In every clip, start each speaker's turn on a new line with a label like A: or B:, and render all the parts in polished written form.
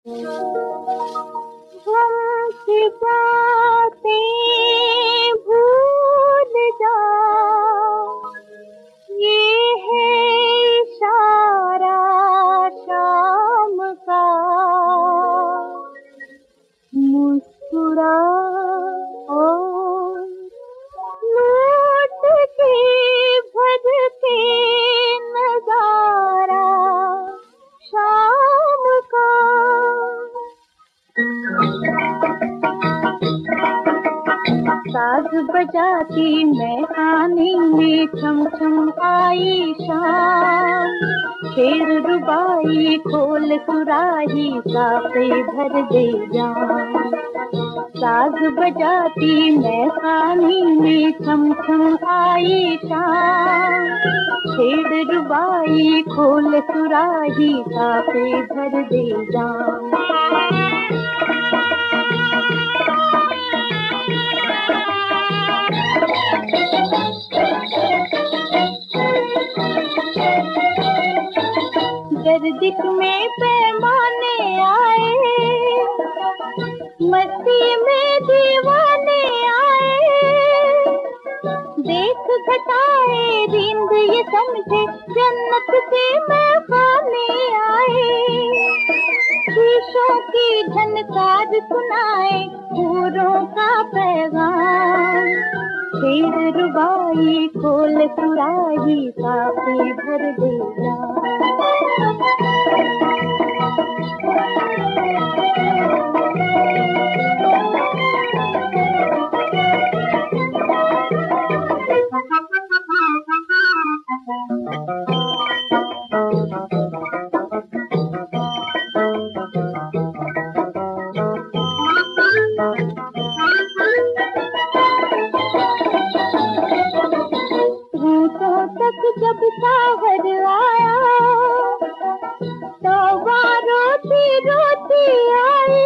A: हमसे बातें भूल जा, ये है इशारा शाम का। मुस्कुरा और लौट के भर के नजारा शाम का। साज बजाती मैं खाने में छम छम आई शाम। शेर रुबाई खोल सुराही साफे भर दे जान। साज बजाती मैं खाने में छम छम आई शाम। शेर रुबाई खोल सुराही साफे भर दे जान। गर्दिश में पैमाने आए, मस्ती में दीवाने आए। देख घटाए रींद ये समझे जन्नत से मैं खाने आए। शीशों की झनकार सुनाए हूरों का पैगाम। शेर रुबाई खोल सुराही साफे भर दे जान। तक जब साहर आया, तौबा रोती रोती आई।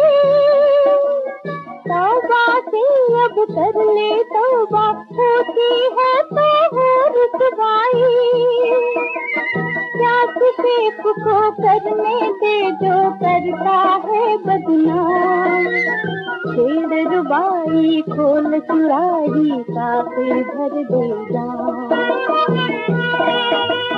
A: तौबा से अब कर ले तौबा, होती है तो हो रुसवाई। क्या किसी को करने दे जो करता है बदनाम। शेर रुबाई खोल सुराही साफे भर दे जान।